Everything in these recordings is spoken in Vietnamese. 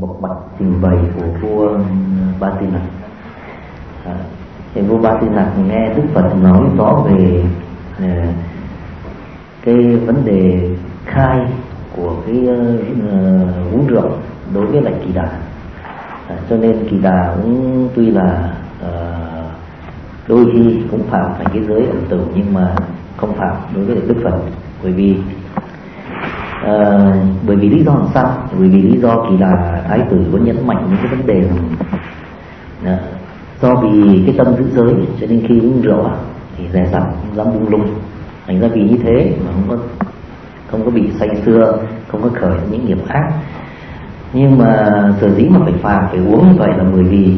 một bậc trình bày của vua Ba Tư Nặc. Thì vua Ba Tư Nặc nghe Đức Phật nói rõ về cái vấn đề khai của cái uống rượu đối với lại Kỳ Đà, cho nên Kỳ Đà cũng tuy là đôi khi cũng phạm phải cái giới ẩm tử, nhưng mà không phạm đối với Đức Phật. Bởi vì lý do làm sao? Bởi vì lý do Kỳ Đà Thái tử có nhấn mạnh những cái vấn đề rằng do vì cái tâm giữ giới, cho nên khi uống rượu thì dè dặt, không dám buông lung. Thành ra vì như thế mà không có bị say sưa, không có khởi những nghiệp ác. Nhưng mà sở dĩ mà phải phạm, phải uống như vậy là bởi vì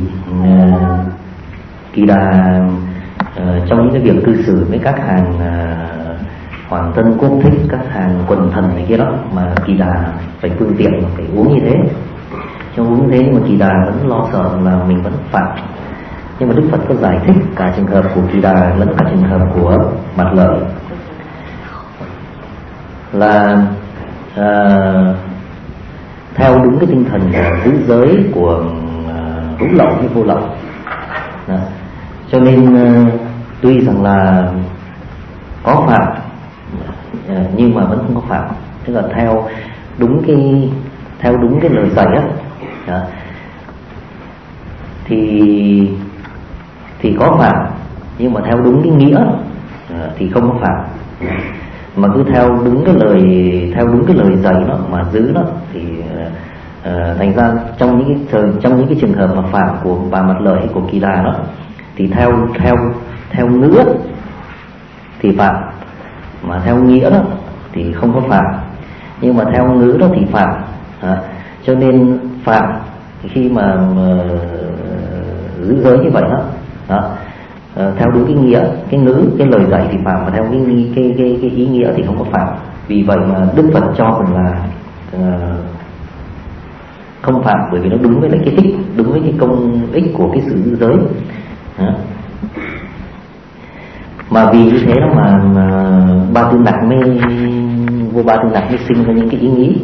Kỳ Đà trong những cái việc cư xử với các hàng hoàng thân quốc thích, các hàng quần thần này kia đó, mà Kỳ Đà phải phương tiện mà phải uống như thế. Trong uống như thế nhưng mà Kỳ Đà vẫn lo sợ là mình vẫn phạm. Nhưng mà Đức Phật có giải thích cả trường hợp của Kỳ Đà lẫn cả trường hợp của Mặt Lợi là theo đúng cái tinh thần giữ giới của hữu lậu với vô lậu. Cho nên tuy rằng là có phạm nhưng mà vẫn không có phạm, tức là theo đúng cái lời dạy đó, thì có phạm, nhưng mà theo đúng cái nghĩa thì không có phạm. Mà cứ theo đúng cái lời dạy đó mà giữ đó thì thành ra trong những cái trường hợp mà phạm của bà Mặt Lợi hay của Kỳ Đà đó thì theo ngữ thì phạm, mà theo nghĩa đó thì không có phạm. Nhưng mà theo ngữ đó thì phạm. Cho nên phạm khi mà giữ giới như vậy đó, theo đúng cái nghĩa, cái ngữ, cái lời dạy thì phạm, mà theo cái ý nghĩa thì không có phạm. Vì vậy mà Đức Phật cho rằng là không phạm, bởi vì nó đúng với lại cái ích, đúng với cái công ích của cái sự giữ giới. Mà vì như thế đó mà Ba Tư Nặc vua Ba Tư Nặc mới sinh ra những cái ý nghĩ,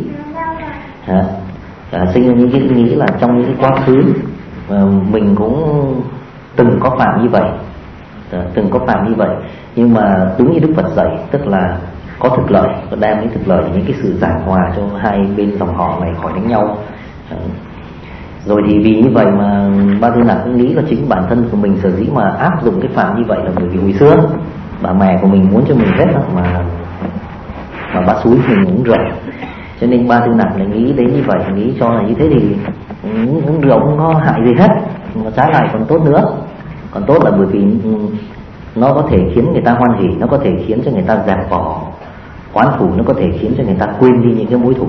sinh ra những cái ý nghĩ là trong những cái quá khứ mình cũng từng có phạm như vậy, nhưng mà đúng như Đức Phật dạy, tức là có thực lợi, có đem đến thực lợi, những cái sự giảng hòa cho hai bên dòng họ này khỏi đánh nhau. Rồi thì vì như vậy mà Ba Tư Nặc cũng nghĩ là chính bản thân của mình sở dĩ mà áp dụng cái phạm như vậy là bởi vì hồi xưa bà mẹ của mình muốn cho mình hết đó, mà bà xúi mình uống rượu. Cho nên Ba Tư Nặc lại nghĩ đến như vậy, nghĩ cho là như thế thì uống rượu không có hại gì hết, mà trái lại còn tốt nữa. Còn tốt là bởi vì nó có thể khiến người ta hoan hỉ, nó có thể khiến cho người ta dẹp bỏ oán thù, nó có thể khiến cho người ta quên đi những cái mối thù.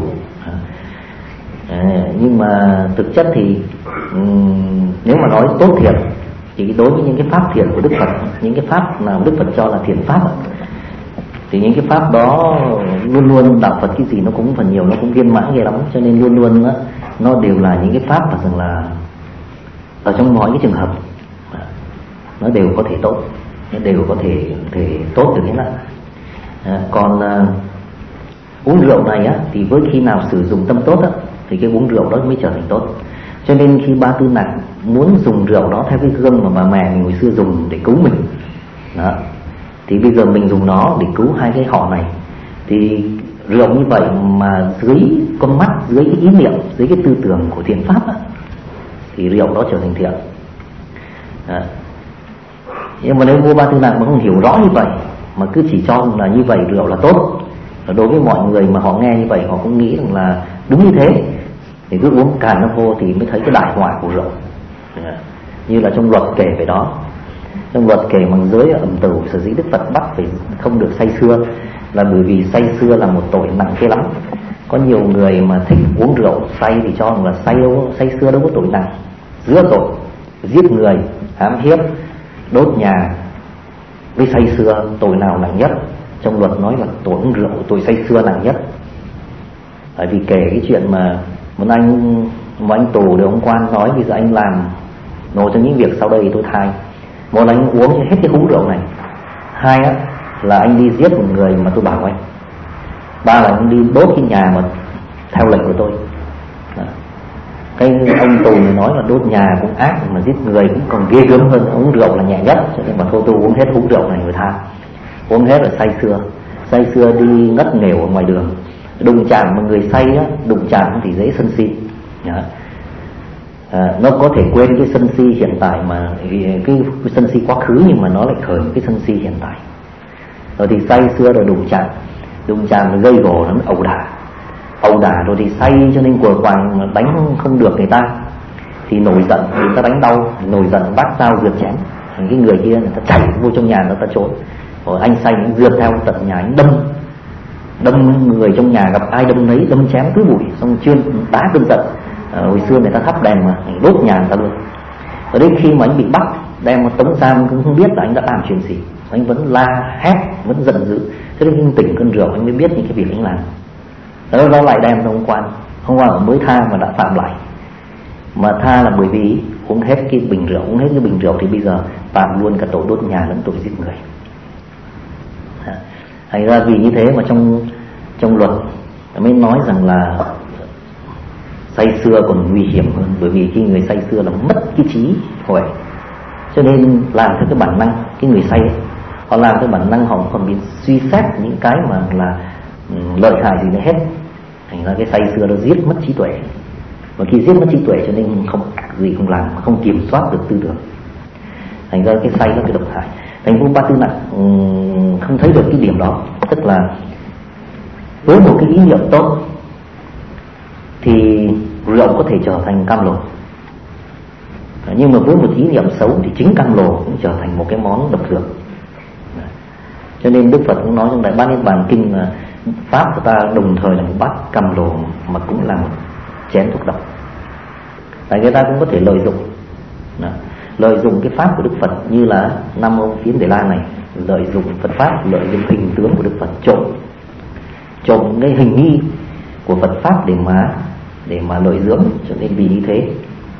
Nhưng mà thực chất thì nếu mà nói tốt thiện thì đối với những cái pháp thiện của Đức Phật, những cái pháp nào Đức Phật cho là thiện pháp thì những cái pháp đó luôn luôn đạo Phật cái gì nó cũng phần nhiều nó cũng viên mãn ghê lắm. Cho nên luôn luôn nó đều là những cái pháp mà rằng là ở trong mọi cái trường hợp nó đều có thể tốt, nó đều có thể tốt được hết á. Còn uống rượu này thì với khi nào sử dụng tâm tốt thì cái uống rượu đó mới trở thành tốt. Cho nên khi Ba Tư Nặc muốn dùng rượu đó theo cái gương mà bà mẹ mình hồi xưa dùng để cứu mình đó, thì bây giờ mình dùng nó để cứu hai cái họ này. Thì rượu như vậy mà dưới con mắt, dưới cái ý niệm, dưới cái tư tưởng của thiện pháp thì rượu đó trở thành thiện. Nhưng mà nếu vua Ba Tư Nặc mà không hiểu rõ như vậy, mà cứ chỉ cho là như vậy rượu là tốt, đối với mọi người mà họ nghe như vậy họ cũng nghĩ rằng là đúng như thế, thì cứ uống càng nó vô thì mới thấy cái đại họa của rượu. Như là trong luật kể về đó, trong luật kể bằng giới ẩm tử, sở dĩ Đức Phật bắt phải không được say sưa là bởi vì say sưa là một tội nặng ghê lắm. Có nhiều người mà thích uống rượu say thì cho rằng là say sưa đâu có tội nặng. Giữa tội giết người, hãm hiếp, đốt nhà với say sưa tội nào nặng nhất? Trong luật nói là tội uống rượu, tội say sưa nặng nhất. Bởi vì kể cái chuyện mà một anh tù để ông quan nói bây giờ anh làm một trong những việc sau đây thì tôi thay. Một là anh uống hết cái hũ rượu này, hai là anh đi giết một người mà tôi bảo anh, ba là anh đi đốt cái nhà mà theo lệnh của tôi. Cái ông tù này nói là đốt nhà cũng ác, mà giết người cũng còn ghê gớm hơn. Uống rượu là nhẹ nhất, cho nên mà thôi tôi uống hết hút rượu này người tha, uống hết là say sưa đi ngất nghèo ở ngoài đường. Đụng chạm mà người say á, đụng chạm thì dễ sân si. Nó có thể quên cái sân si hiện tại, mà cái sân si quá khứ, nhưng mà nó lại khởi cái sân si hiện tại. Rồi thì say sưa rồi đụng chạm rồi gây gổ, nó ẩu đả rồi thì say cho nên của quàng đánh không được người ta thì nổi giận, người ta đánh đau, nổi giận bắt dao rượt chém. Cái người kia người ta chạy vô trong nhà người ta trốn, rồi anh say anh rượt theo tận nhà anh đâm người trong nhà, gặp ai đâm lấy, đâm chém cứ bụi, xong chuyên đá cơn giận. Hồi xưa người ta thắp đèn mà đốt nhà người ta luôn. Ở đây khi mà anh bị bắt đem một tống giam cũng không biết là anh đã làm chuyện gì, anh vẫn la hét, vẫn giận dữ. Thế nên anh tỉnh cơn rượu anh mới biết những cái việc anh làm. Nó lại đem ra hôm qua mới tha mà đã phạm lại. Mà tha là bởi vì uống hết cái bình rượu, thì bây giờ phạm luôn cả tội đốt nhà lẫn tội giết người. Thành ra vì như thế mà trong luật mới nói rằng là say sưa còn nguy hiểm hơn, bởi vì khi người say sưa là mất cái trí huệ, cho nên làm theo cái bản năng. Cái người say ấy, họ làm theo bản năng, họ còn bị suy xét những cái mà là lợi hại gì nữa hết. Thành ra cái say sưa nó giết mất trí tuệ, và khi giết mất trí tuệ cho nên không làm, không kiểm soát được tư tưởng. Thành ra cái say nó cái độc hại. Thành Vua Ba Tư Nặc không thấy được cái điểm đó, tức là với một cái ý niệm tốt thì rượu có thể trở thành cam lồ, nhưng mà với một ý niệm xấu thì chính cam lồ cũng trở thành một cái món độc dược. Cho nên Đức Phật cũng nói trong Đại Bát Niết Bàn Kinh là pháp của ta đồng thời là một bát cam lồ mà cũng là một chén thuốc độc. Tại người ta cũng có thể lợi dụng cái pháp của Đức Phật, như là Nam Mô Phiến Đề La này, lợi dụng Phật pháp, lợi dụng hình tướng của Đức Phật, trộm cái hình nghi của Phật pháp để mà lợi dưỡng. Cho nên vì như thế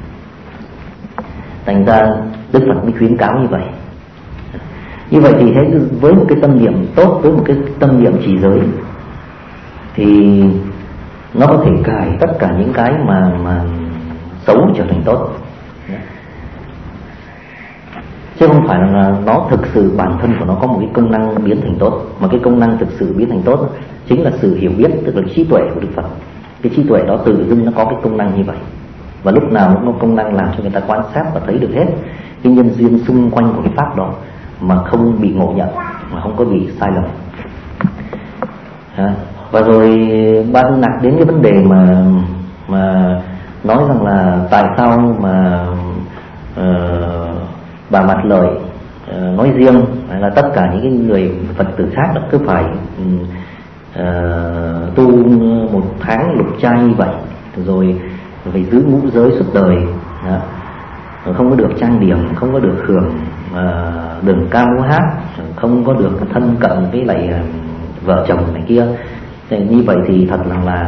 thành ra Đức Phật mới khuyến cáo như vậy. Như vậy thì với một cái tâm niệm tốt, với một cái tâm niệm trì giới thì nó có thể cải tất cả những cái mà xấu trở thành tốt, chứ không phải là nó thực sự bản thân của nó có một cái công năng biến thành tốt. Mà cái công năng thực sự biến thành tốt chính là sự hiểu biết, tức là trí tuệ của Đức Phật. Cái trí tuệ đó tự dưng nó có cái công năng như vậy, và lúc nào nó có công năng làm cho người ta quan sát và thấy được hết cái nhân duyên xung quanh của cái pháp đó, mà không bị ngộ nhận, mà không có bị sai lầm. Và rồi Ba Tư Nặc đến cái vấn đề mà nói rằng là tại sao mà Bà Mạt Lợi nói riêng, hay là tất cả những cái người Phật tử khác đã cứ phải tu 1 tháng lục trai như vậy, rồi phải giữ ngũ giới suốt đời, không có được trang điểm, không có được hưởng đường ca múa hát, không có được thân cận với lại vợ chồng này kia. Như vậy thì thật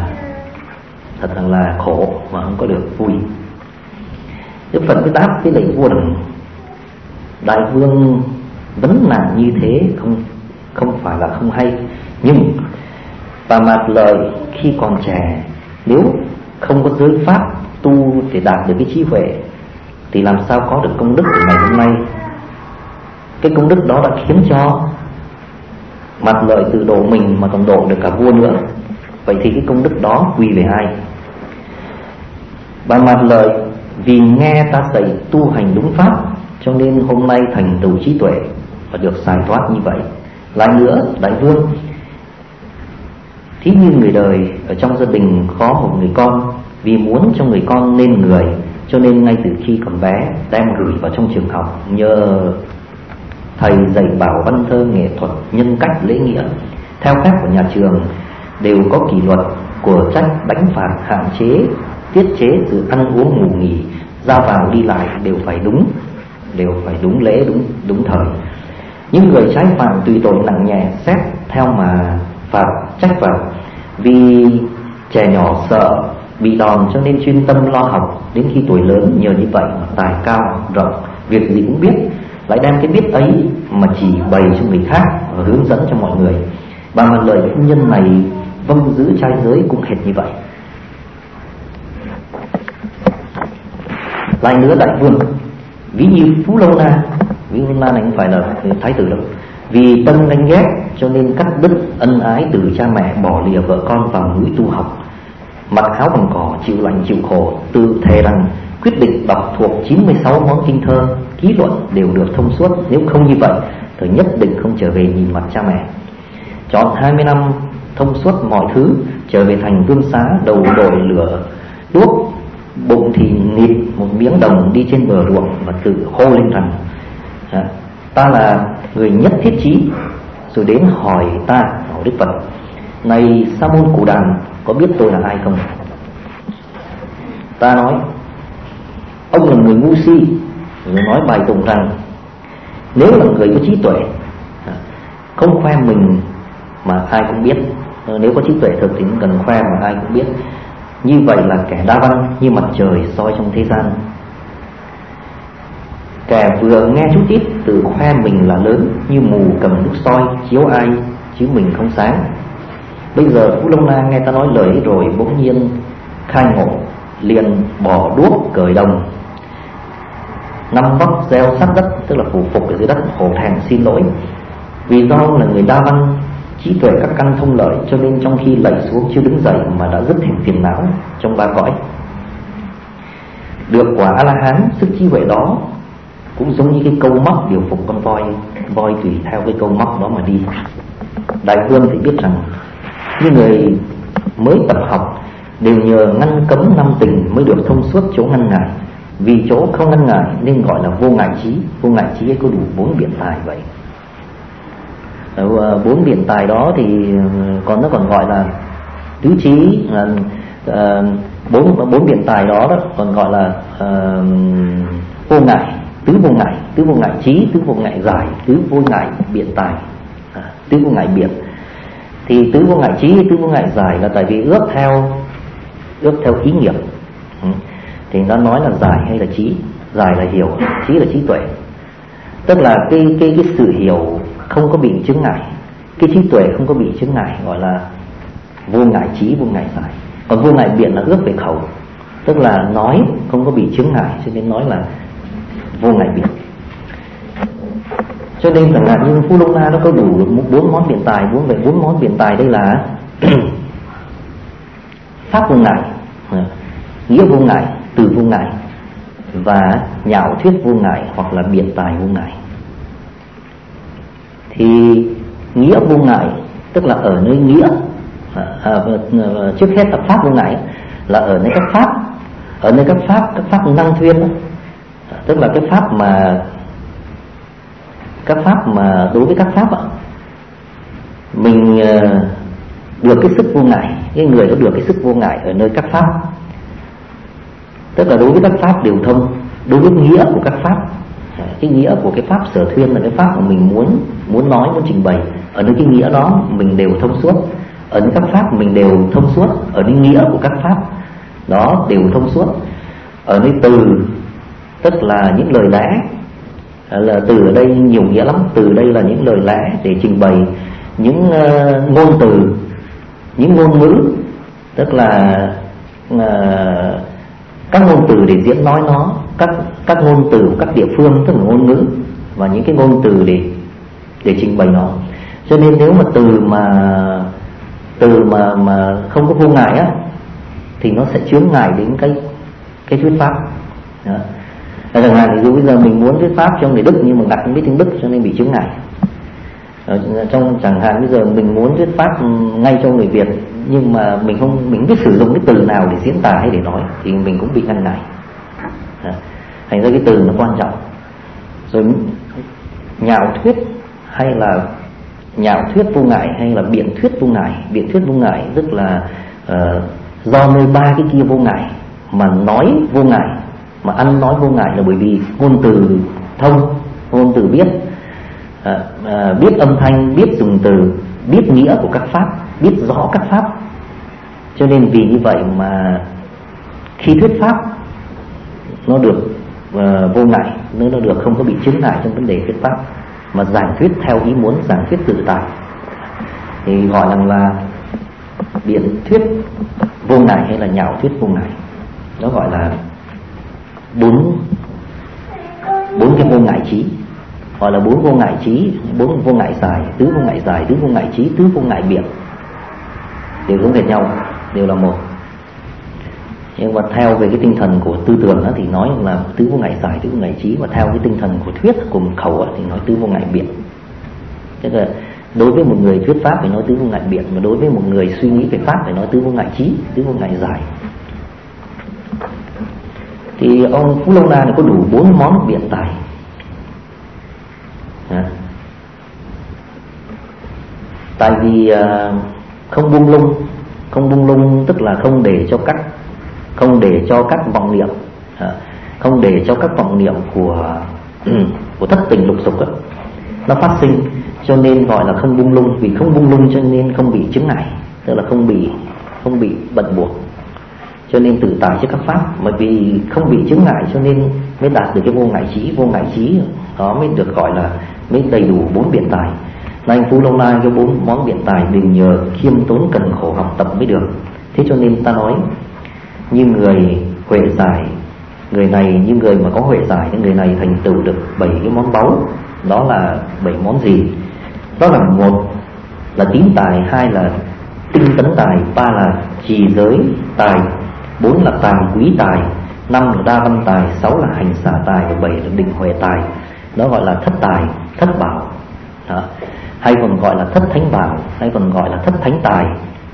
là khổ mà không có được vui. Đức Phật mới đáp với lại vua rằng: Đại vương vấn nạn như thế không phải là không hay, nhưng Bà Mạt Lợi khi còn trẻ, nếu không có giới pháp tu để đạt được cái trí huệ thì làm sao có được công đức của ngày hôm nay. Cái công đức đó đã khiến cho Mạt Lợi tự độ mình mà còn độ được cả vua nữa. Vậy thì cái công đức đó quy về ai? Bà Mạt Lợi vì nghe ta dạy tu hành đúng pháp, cho nên hôm nay thành tựu trí tuệ và được giải thoát như vậy. Lại nữa, đại vương, thí như người đời ở trong gia đình có một người con, vì muốn cho người con nên người, cho nên ngay từ khi còn bé đem gửi vào trong trường học, nhờ thầy dạy bảo văn thơ, nghệ thuật, nhân cách, lễ nghĩa. Theo phép của nhà trường đều có kỷ luật của trách, đánh phạt, hạn chế, tiết chế sự ăn uống ngủ nghỉ, ra vào đi lại đều phải đúng lễ, đúng thời. Những người trái phạm tùy tội nặng nhẹ xét theo mà phạt trách vào. Vì trẻ nhỏ sợ bị đòn cho nên chuyên tâm lo học, đến khi tuổi lớn nhờ như vậy mà tài cao rộng, việc gì cũng biết, lại đem cái biết ấy mà chỉ bày cho người khác và hướng dẫn cho mọi người. Bà Mạt Lợi phu nhân này vâng giữ trai giới cũng hệt như vậy. Lại nữa đại vương ví như Phú Lâu Na, ví Lâu Na này không phải là thái tử đâu, vì tâm ganh ghét cho nên cắt đứt ân ái từ cha mẹ, bỏ lìa vợ con vào núi tu học, mặc áo bằng cỏ, chịu lạnh chịu khổ, tự thề rằng quyết định đọc thuộc 96 món kinh thơ, ký luận đều được thông suốt, nếu không như vậy thì nhất định không trở về nhìn mặt cha mẹ. Chọn 20 năm thông suốt mọi thứ, trở về thành Vương Xá, đầu đội lửa đuốc, bụng thì nghịt một miếng đồng, đi trên bờ ruộng và tự hô lên rằng ta là người nhất thiết chí. Rồi đến hỏi Đức Phật: này Sa môn Cù Đàm, có biết tôi là ai không? Ta nói: ông là người ngu si. Rồi nói bài tụng rằng nếu là người có trí tuệ, không khoe mình mà ai cũng biết. Nếu có trí tuệ thực thì cần khoe mà ai cũng biết. Như vậy là kẻ đa văn như mặt trời soi trong thế gian. Kẻ vừa nghe chút ít tự khoe mình là lớn, như mù cầm đuốc soi chiếu ai chứ mình không sáng. Bây giờ Phú Long Na nghe ta nói lời rồi bỗng nhiên khai ngộ, liền bỏ đuốc cởi đồng, năm vóc gieo sát đất, tức là phủ phục ở dưới đất, hổ thẹn xin lỗi. Vì do là người đa văn, trí tuệ các căn thông lợi, cho nên trong khi lạy xuống chưa đứng dậy mà đã dứt thành phiền não trong ba cõi. Được quả A La Hán, sức trí huệ đó cũng giống như cái câu móc điều phục con voi, voi tùy theo cái câu móc đó mà đi. Đại vương thì biết rằng những người mới tập học đều nhờ ngăn cấm năm tình mới được thông suốt chỗ ngăn ngại. Vì chỗ không ngăn ngại nên gọi là vô ngại trí. Vô ngại trí ấy có đủ 4 biện tài vậy. 4 biện tài đó thì nó còn gọi là tứ trí. 4 biện tài đó còn gọi là vô ngại, tứ vô ngại trí, tứ vô ngại giải, tứ vô ngại biện tài, tứ vô ngại biện. Thì tứ vô ngại trí, tứ vô ngại giải là tại vì ước theo ý nghiệp. Thì nó nói là giải hay là trí. Giải là hiểu, trí là trí tuệ. Tức là cái sự hiểu không có bị chướng ngại, cái trí tuệ không có bị chướng ngại, gọi là vô ngại trí, vô ngại giải. Còn vô ngại biện là ước về khẩu, tức là nói không có bị chướng ngại, cho nên nói là vô ngại biện. Cho nên chẳng hạn như Phú Long Na nó có đủ 4 món biện tài. 4 món biện tài đây là pháp vô ngại, nghĩa vô ngại, từ vô ngại và nhạo thuyết vô ngại hoặc là biện tài vô ngại. Thì nghĩa vô ngại tức là ở nơi nghĩa, trước hết là pháp vô ngại là ở nơi các pháp, ở nơi các pháp năng thuyên, tức là cái pháp mà đối với các pháp mình được cái sức vô ngại, cái người có được cái sức vô ngại ở nơi các pháp, tức là đối với các pháp đều thông, đối với nghĩa của các pháp. Cái nghĩa của cái pháp sở thuyên là cái pháp mà mình muốn nói, muốn trình bày, ở nơi cái nghĩa đó mình đều thông suốt. Ở nơi các pháp mình đều thông suốt, ở nơi nghĩa của các pháp đó đều thông suốt. Ở nơi từ tức là những lời lẽ, là từ ở đây nhiều nghĩa lắm. Từ đây là những lời lẽ để trình bày những ngôn từ, những ngôn ngữ, tức là các ngôn từ để diễn nói nó, các ngôn từ của các địa phương, tức là ngôn ngữ, và những cái ngôn từ để trình bày nó. Cho nên nếu mà từ mà không có vô ngại á thì nó sẽ chướng ngại đến cái thuyết pháp. Chẳng hạn ví dụ bây giờ mình muốn thuyết pháp cho người Đức nhưng mà đặt không biết tiếng Đức cho nên bị chướng ngại. Trong chẳng hạn bây giờ mình muốn thuyết pháp ngay cho người Việt nhưng mà mình không biết sử dụng cái từ nào để diễn tả hay để nói thì mình cũng bị ngăn ngại. Thành ra cái từ nó quan trọng. Rồi nhạo thuyết hay là nhạo thuyết vô ngại hay là biện thuyết vô ngại. Biện thuyết vô ngại tức là do nơi 3 cái kia vô ngại mà nói vô ngại, mà ăn nói vô ngại là bởi vì ngôn từ thông, ngôn từ biết, biết âm thanh, biết dùng từ, biết nghĩa của các pháp, biết rõ các pháp. Cho nên vì như vậy mà khi thuyết pháp nó được vô ngại, nó được không có bị chướng ngại trong vấn đề thuyết pháp, mà giảng thuyết theo ý muốn, giảng thuyết tự tại thì gọi rằng là biện thuyết vô ngại hay là nhạo thuyết vô ngại. Nó gọi là bốn cái vô ngại trí, gọi là bốn vô ngại trí, bốn vô ngại giải, tứ vô ngại giải, tứ vô ngại trí, tứ vô ngại biện, đều giống hệt nhau, đều là một. Nhưng mà theo về cái tinh thần của tư tưởng đó thì nói là tứ vô ngại giải, tứ vô ngại trí, và theo cái tinh thần của thuyết của một khẩu thì nói tứ vô ngại biện. Tức là đối với một người thuyết pháp phải nói tứ vô ngại biện, mà đối với một người suy nghĩ về pháp phải nói tứ vô ngại trí, tứ vô ngại giải. Thì ông Phú Lâu Na này có đủ 4 món biện tài. Tại vì không buông lung tức là không để cho các vọng niệm, không để cho các vọng niệm của thất tình lục dục nó phát sinh, cho nên gọi là không buông lung. Vì không buông lung cho nên không bị chướng ngại, tức là không bị bận buộc, cho nên tự tại cho các pháp. Bởi vì không bị chướng ngại cho nên mới đạt được cái vô ngại trí. Vô ngại trí đó mới được gọi là mới đầy đủ 4 biện tài. Là anh Phú Lâu Na cái 4 món biện tài đều nhờ khiêm tốn cần khổ học tập mới được. Thế cho nên ta nói như người huệ giải, người này như người mà có huệ giải thì người này thành tựu được 7 cái món báu. Đó là 7 món gì? Đó là 1 là tín tài, 2 là tinh tấn tài, 3 là trì giới tài, 4 là tàm quý tài, 5 là đa văn tài, 6 là hành xả tài, và 7 là định huệ tài. Đó gọi là thất tài, thất bảo. Đó. Hay còn gọi là thất thánh bảo, hay còn gọi là thất thánh tài.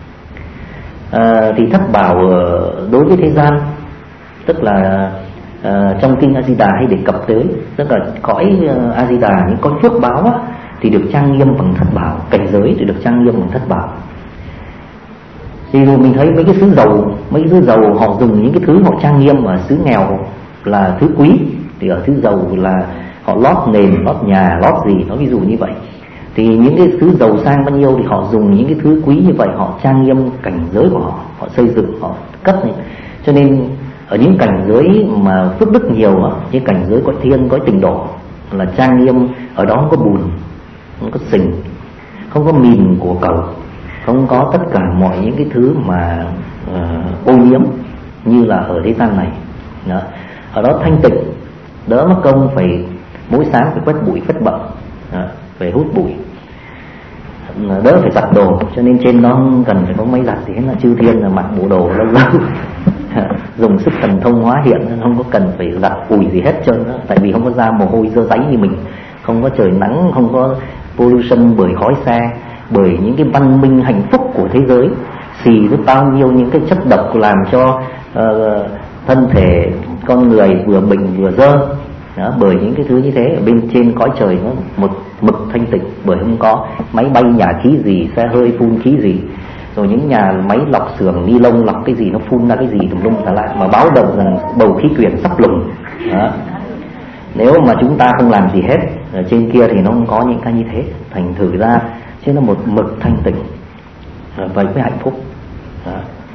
Thì thất bảo đối với thế gian, tức là trong kinh A Di Đà hay đề cập tới, tức là cõi A Di Đà những con phước báo thì được trang nghiêm bằng thất bảo, cảnh giới thì được trang nghiêm bằng thất bảo. Thì rồi mình thấy mấy cái xứ giàu họ dùng những cái thứ họ trang nghiêm, ở xứ nghèo là thứ quý, thì ở xứ giàu là họ lót nền, lót nhà, lót gì, nó ví dụ như vậy. Thì những cái xứ giàu sang bao nhiêu thì họ dùng những cái thứ quý như vậy, họ trang nghiêm cảnh giới của họ, họ xây dựng, họ cất lên. Cho nên ở những cảnh giới mà phước đức nhiều, như cảnh giới cõi thiên, cõi tịnh độ là trang nghiêm, ở đó không có bùn, không có sình, không có mìn của cầu, không có tất cả mọi những cái thứ mà ô nhiễm như là ở thế gian này. Đó. Ở đó thanh tịnh, đỡ mất công phải mỗi sáng phải quét bụi phết bậm, phải hút bụi, đỡ phải giặt đồ, cho nên trên đó không cần phải có máy giặt gì hết, là chư thiên là mặc bộ đồ lâu lâu dùng sức thần thông hóa hiện, không có cần phải giặt ủi gì hết trơn đó. Tại vì không có ra mồ hôi dơ dáy như mình, không có trời nắng, không có pollution bởi khói xe, bởi những cái văn minh hạnh phúc của thế giới, xì với bao nhiêu những cái chất độc làm cho thân thể con người vừa bệnh vừa dơ. Đó, bởi những cái thứ như thế, ở bên trên cõi trời nó một mực thanh tịnh, bởi không có máy bay nhà khí gì, xe hơi phun khí gì, rồi những nhà máy lọc xưởng ni lông lọc cái gì nó phun ra cái gì tùm lum tà la, mà báo động rằng bầu khí quyển sắp lùng. Đó. Nếu mà chúng ta không làm gì hết, ở trên kia thì nó không có những cái như thế, thành thử ra chứ nó một mực thanh tịnh với cái hạnh phúc. Đó.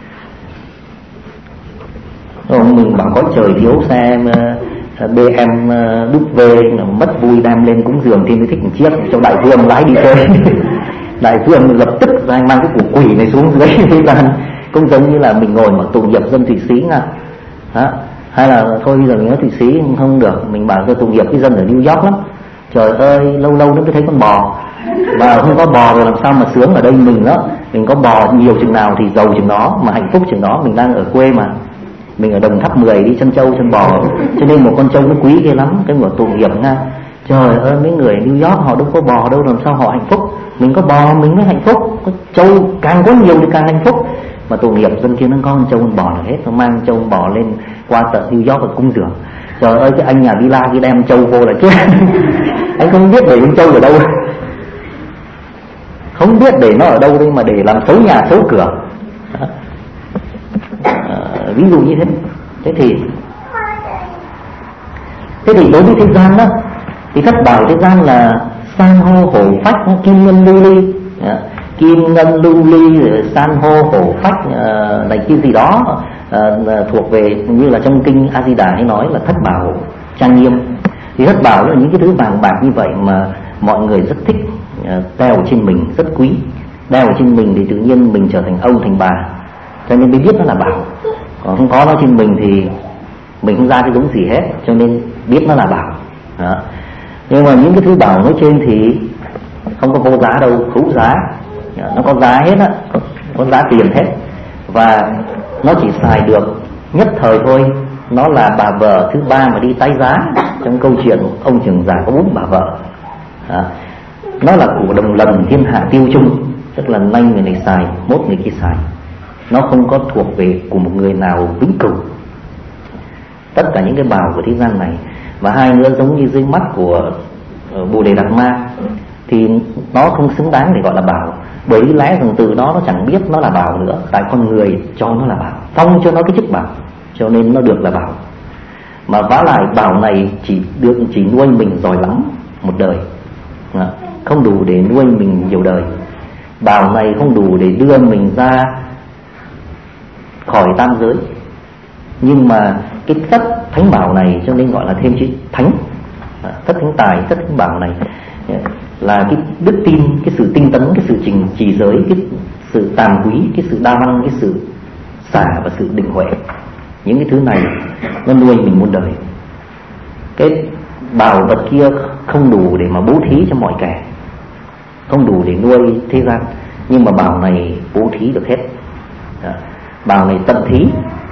Rồi mình bảo có trời thiếu xe BMW mất vui đem lên cúng dường thì mới thích một chiếc cho đại vương lái đi chơi. Đại vương lập tức ra mang cái củ quỷ này xuống dưới thế gian, cũng giống như là mình ngồi mà tụ nghiệp dân Thụy Sĩ nha. Hay là thôi bây giờ mình ở Thụy Sĩ không được, mình bảo tôi tụ nghiệp cái dân ở New York lắm, trời ơi lâu lâu nó mới thấy con bò, và không có bò rồi làm sao mà sướng. Ở đây mình đó, mình có bò nhiều chừng nào thì giàu chừng đó, mà hạnh phúc chừng đó. Mình đang ở quê mà, mình ở Đồng Tháp 10 đi chân trâu chân bò, cho nên một con trâu nó quý ghê lắm. Cái của tụ nghiệp nha, trời ơi mấy người New York họ đâu có bò đâu, làm sao họ hạnh phúc. Mình có bò mình mới hạnh phúc, có trâu càng có nhiều thì càng hạnh phúc. Mà tụ nghiệp dân kia nó có con trâu con bò là hết, nó mang trâu con bò lên qua tận New York và cúng dường. Trời ơi cái anh nhà villa kia đem trâu vô là chết. Anh không biết để con trâu ở đâu, không biết để nó ở đâu đây, mà để làm xấu nhà xấu cửa. Ví dụ như thế. Thế thì đối với thế gian đó, thì thất bảo thế gian là san hô hổ phách, kim ngân lưu ly, kim ngân lưu ly, san hô hổ phách này kia gì đó, thuộc về như là trong kinh A Di Đà hay nói là thất bảo trang nghiêm. Thì thất bảo là những cái thứ vàng bạc như vậy mà mọi người rất thích đeo trên mình, rất quý. Đeo trên mình thì tự nhiên mình trở thành ông thành bà, cho nên mới biết nó là bảo. Còn không có nó trên mình thì mình không ra cái giống gì hết, cho nên biết nó là bảo. Đó. Nhưng mà những cái thứ bảo nói trên thì không có vô giá đâu, hữu giá, nó có giá hết á, có giá tiền hết, và nó chỉ xài được nhất thời thôi. Nó là bà vợ thứ ba mà đi tái giá. Trong câu chuyện ông trưởng giả có 4 bà vợ. Đó. Nó là của đồng lần thiên hạ tiêu chung, tức là nay người này xài, mốt người kia xài. Nó không có thuộc về của một người nào vĩnh cửu. Tất cả những cái bảo của thế gian này. Và hai nữa, giống như dưới mắt của Bồ Đề Đạt Ma thì nó không xứng đáng để gọi là bảo, bởi lý lẽ rằng từ đó nó chẳng biết nó là bảo nữa, tại con người cho nó là bảo, phong cho nó cái chức bảo, cho nên nó được là bảo. Mà vả lại bảo này chỉ nuôi mình giỏi lắm một đời, không đủ để nuôi mình nhiều đời. Bảo này không đủ để đưa mình ra khỏi tam giới, nhưng mà cái thất thánh bảo này cho nên gọi là thêm chữ thánh. Thất thánh tài, thất thánh bảo này là cái đức tin, cái sự tinh tấn, cái sự trì giới, cái sự tàm quý, cái sự đa văn, cái sự xả và sự định huệ. Những cái thứ này nó nuôi mình muôn đời. Cái bảo vật kia không đủ để mà bố thí cho mọi kẻ, không đủ để nuôi thế gian, nhưng mà bảo này bố thí được hết. Bảo này tận thí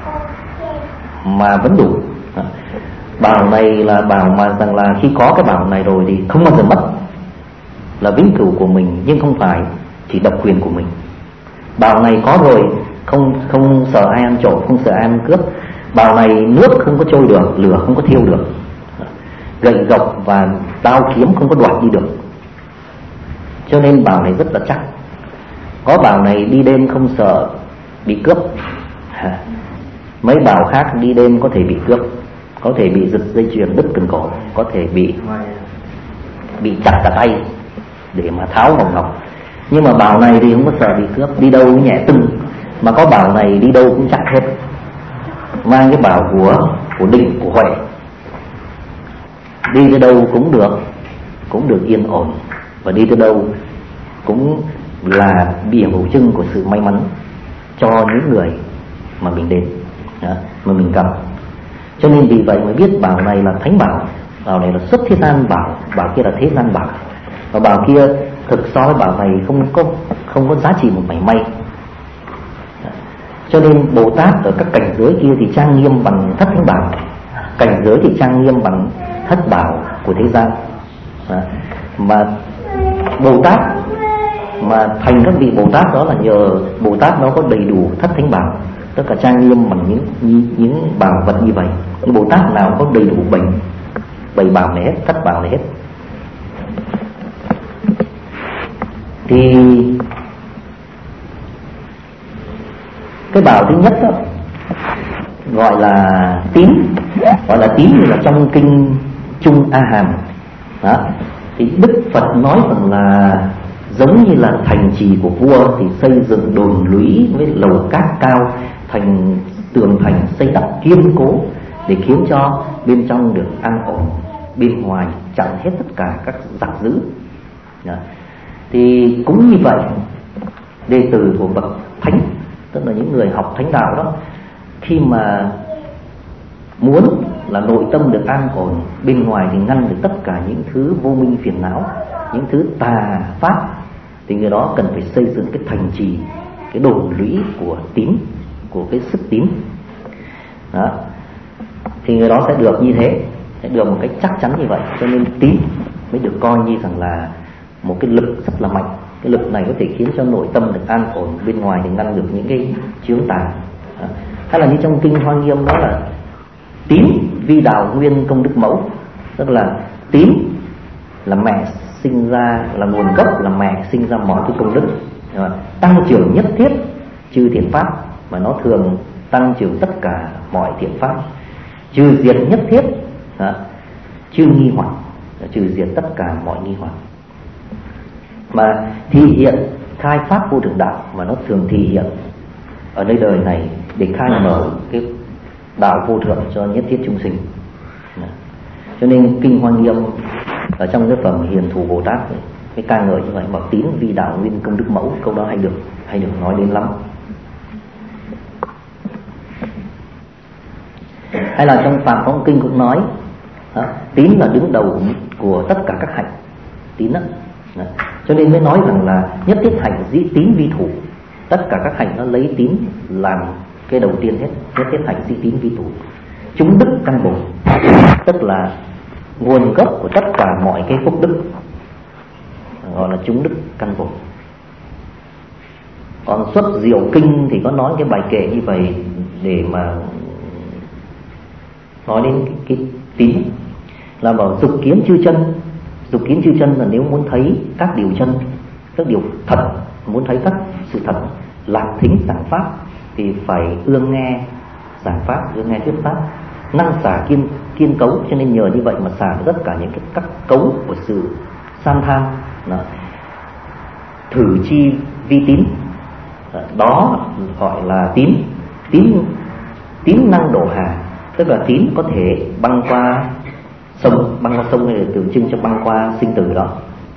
mà vẫn đủ. Bảo này là bảo mà rằng là khi có cái bảo này rồi thì không bao giờ mất, là vĩnh cửu của mình, nhưng không phải chỉ độc quyền của mình. Bảo này có rồi không sợ ai ăn trộm, không sợ ai ăn cướp. Bảo này nước không có trôi được, lửa không có thiêu được, gậy gộc và đao kiếm không có đoạt đi được. Cho nên bảo này rất là chắc. Có bảo này đi đêm không sợ bị cướp. Mấy bảo khác đi đêm có thể bị cướp, có thể bị giật dây chuyền, đứt cần cổ, có thể bị chặt cả tay để mà tháo vòng ngọc. Nhưng mà bảo này thì không có sợ bị cướp, đi đâu cũng nhẹ tưng. Mà có bảo này đi đâu cũng chắc hết. Mang cái bảo của định, của huệ, đi tới đâu cũng được yên ổn, và đi tới đâu cũng là biểu trưng của sự may mắn cho những người mà mình đến, mà mình gặp. Cho nên vì vậy mới biết bảo này là thánh bảo, bảo này là xuất thế gian bảo, bảo kia là thế gian bảo. Và bảo kia thực so với bảo này không có giá trị một mảy may. Cho nên Bồ Tát ở các cảnh giới kia thì trang nghiêm bằng thất thánh bảo, cảnh giới thì trang nghiêm bằng thất bảo của thế gian. Mà Bồ Tát mà thành các vị Bồ Tát đó là nhờ Bồ Tát nó có đầy đủ thất thánh bảo, tất cả trang nghiêm bằng những bảo vật như vậy. Những Bồ Tát nào có đầy đủ bảy bảo này hết, thất bảo này hết. Thì cái bảo thứ nhất đó gọi là tín, như là trong kinh Trung A Hàm đó. Thì Đức Phật nói rằng là giống như là thành trì của vua thì xây dựng đồn lũy với lầu cát cao, thành tường thành xây đắp kiên cố để khiến cho bên trong được an ổn, bên ngoài chặn hết tất cả các giặc dữ. Thì cũng như vậy, đệ tử của bậc thánh, tức là những người học thánh đạo đó, khi mà muốn là nội tâm được an ổn, bên ngoài thì ngăn được tất cả những thứ vô minh phiền não, những thứ tà pháp, thì người đó cần phải xây dựng cái thành trì, cái đồn lũy của tín, của cái sức tín đó. Thì người đó sẽ được như thế, sẽ được một cách chắc chắn như vậy. Cho nên tín mới được coi như rằng là một cái lực rất là mạnh. Cái lực này có thể khiến cho nội tâm được an ổn, bên ngoài thì ngăn được những cái chướng tà. Hay là như trong kinh Hoa Nghiêm đó là tín vi đạo nguyên công đức mẫu, tức là tín là mẹ sinh ra, là nguồn gốc, là mẹ sinh ra mọi cái công đức, tăng trưởng nhất thiết chư thiện pháp, mà nó thường tăng trưởng tất cả mọi thiện pháp, trừ diệt nhất thiết chư nghi hoặc, trừ diệt tất cả mọi nghi hoặc. Mà thị hiện khai pháp vô thượng đạo, mà nó thường thị hiện ở nơi đời này để khai mở cái đạo vô thượng cho nhất thiết chúng sinh. Cho nên kinh Hoa Nghiêm ở trong cái phẩm Hiền Thủ Bồ Tát cái ca ngợi như vậy, bảo tín vi đạo nguyên công đức mẫu. Câu đó hay được nói đến lắm. Hay là trong Phạm Phong Kinh cũng nói tín là đứng đầu của tất cả các hạnh. Tín đó. Cho nên mới nói rằng là nhất thiết hạnh dĩ tín vi thủ. Tất cả các hạnh nó lấy tín làm cái đầu tiên hết. Nhất thiết hạnh dĩ tín vi thủ. Chúng đức căn bổn, tức là nguồn gốc của tất cả mọi cái phúc đức, gọi là chúng đức căn bổn. Còn Xuất Diệu Kinh thì có nói cái bài kệ như vậy để mà nói đến cái tín, là bảo dục kiến chư chân. Dục kiến chư chân là nếu muốn thấy các điều chân, các điều thật, muốn thấy các sự thật, lạc thính giảng pháp thì phải ương nghe giảng pháp, ương nghe thuyết pháp, năng xả kiên cấu. Cho nên nhờ như vậy mà xả tất cả những cái các cấu của sự tham tham. Thử chi vi tín, đó gọi là tín. Tín năng độ hà, tức là tín có thể băng qua sông này là tượng trưng cho băng qua sinh tử đó.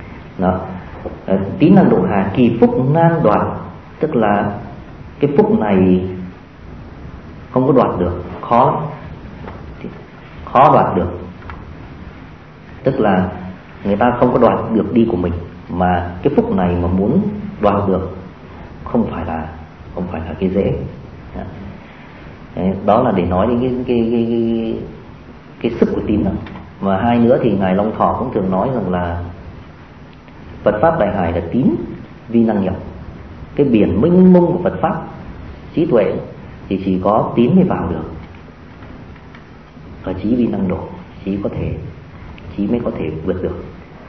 Tín năng độ hà, kỳ phúc nan đoạt, tức là cái phúc này không có đoạt được, khó đoạt được, tức là người ta không có đoạt được đi của mình, mà cái phúc này mà muốn đoạt được không phải là cái dễ. Đó là để nói đến cái sức của tín đó. Và hai nữa thì Ngài Long Thọ cũng thường nói rằng là Phật pháp đại hải là tín vi năng nhập. Cái biển mênh mông của Phật pháp trí tuệ thì chỉ có tín mới vào được, và trí vi năng độ, trí mới có thể vượt được.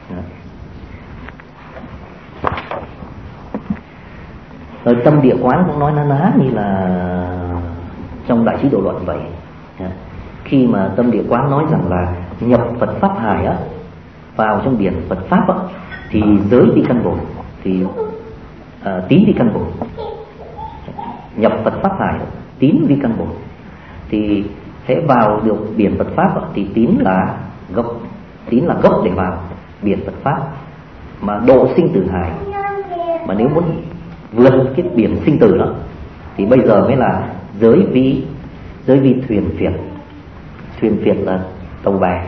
Rồi tâm địa quán cũng nói ná như là trong Đại Trí Độ Luận vậy. Khi mà tâm địa quán nói rằng là nhập Phật pháp hải á, vào trong điển Phật pháp á, thì giới vi căn bổn, thì tín vi căn bổn. Nhập Phật pháp hải, tín vi căn bổn, thì thế vào được biển Phật pháp á, thì tín là gốc để vào biển Phật pháp, mà độ sinh tử hải. Mà nếu muốn vượt cái biển sinh tử đó thì bây giờ mới là giới vi thuyền phiệt. Thuyền phiệt là tàu bè.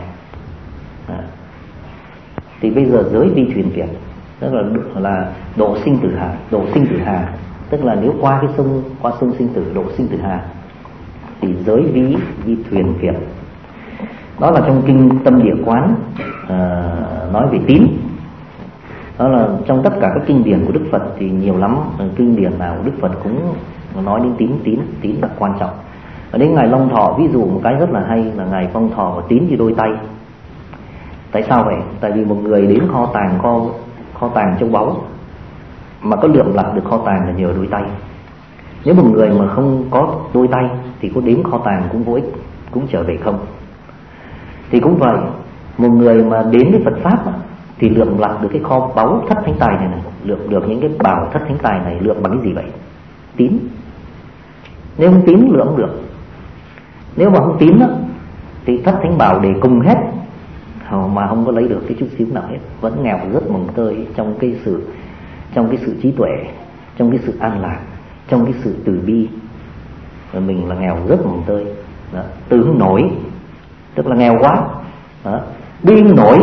Thì bây giờ giới vi thuyền phiệt, tức là độ sinh tử hà. Độ sinh tử hà tức là nếu qua sông sinh tử, độ sinh tử hà, thì giới vi thuyền phiệt. Đó là trong kinh Tâm Địa Quán nói về tín. Đó là trong tất cả các kinh điển của Đức Phật thì nhiều lắm, kinh điển nào Đức Phật cũng nói đến tín là quan trọng. Ở đến Ngài Long Thọ ví dụ một cái rất là hay là Ngài Long Thọ có tín như đôi tay. Tại sao vậy? Tại vì một người đến kho tàng châu báu mà có lượm lặt được kho tàng là nhờ đôi tay. Nếu một người mà không có đôi tay thì có đến kho tàng cũng vô ích, cũng trở về không. Thì cũng vậy, một người mà đến với Phật pháp thì lượm lặt được cái kho báu thất thánh tài này, lượm được những cái bảo thất thánh tài này, lượm bằng cái gì vậy? Tín. Nếu không tín lượm không được. Nếu mà không tín thì thất thánh bảo để cùng hết mà không có lấy được cái chút xíu nào hết, vẫn nghèo rất mồng tơi trong cái sự trí tuệ, trong cái sự an lạc, trong cái sự từ bi. Và mình là nghèo rất mồng tơi. Từ không nổi tức là nghèo quá. Biên nổi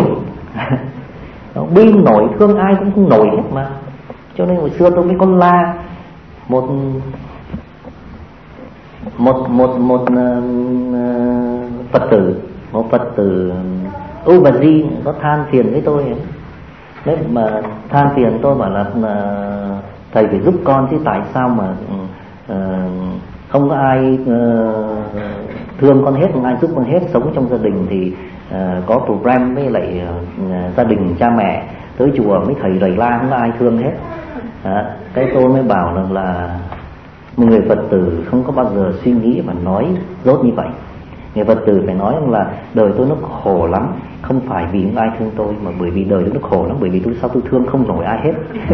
biên nổi, thương ai cũng không nổi hết mà. Cho nên hồi xưa tôi mới có la một Phật tử U Bà Di có than phiền với tôi. Nếu mà than phiền tôi bảo là thầy phải giúp con chứ tại sao mà không có ai thương con hết, không ai giúp con hết. Sống trong gia đình thì có program với lại gia đình cha mẹ, tới chùa mấy thầy rầy la không có ai thương hết. Cái tôi mới bảo rằng là một người Phật tử không có bao giờ suy nghĩ và nói dốt như vậy. Người Phật tử phải nói rằng là đời tôi nó khổ lắm, không phải vì không ai thương tôi, mà bởi vì đời tôi nó khổ lắm, bởi vì tôi thương không nổi ai hết.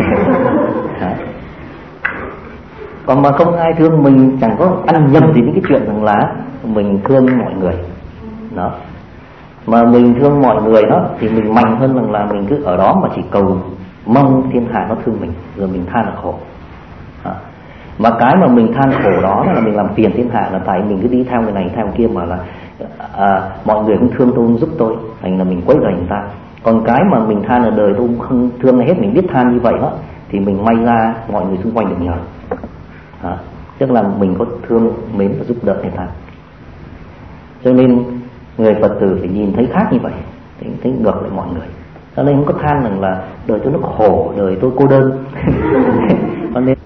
Còn mà không ai thương mình, chẳng có ăn nhầm gì những cái chuyện rằng là mình thương mọi người đó. Mà mình thương mọi người đó thì mình mạnh hơn rằng là mình cứ ở đó mà chỉ cầu mong thiên hạ nó thương mình, rồi mình than là khổ đó. Mà cái mà mình than khổ đó là mình làm phiền thiên hạ, là tại mình cứ đi theo người này theo người kia, mà là mọi người cũng thương tôi, giúp tôi, thành là mình quấy rầy người ta. Còn cái mà mình than là đời tôi cũng không thương ai hết, mình biết than như vậy đó, thì mình may ra mọi người xung quanh được nhờ. Tức là mình có thương mến và giúp đỡ người ta. Cho nên người Phật tử phải nhìn thấy khác như vậy, thấy ngược lại mọi người. Cho nên không có than rằng là đời tôi nó khổ, đời tôi cô đơn. Cho nên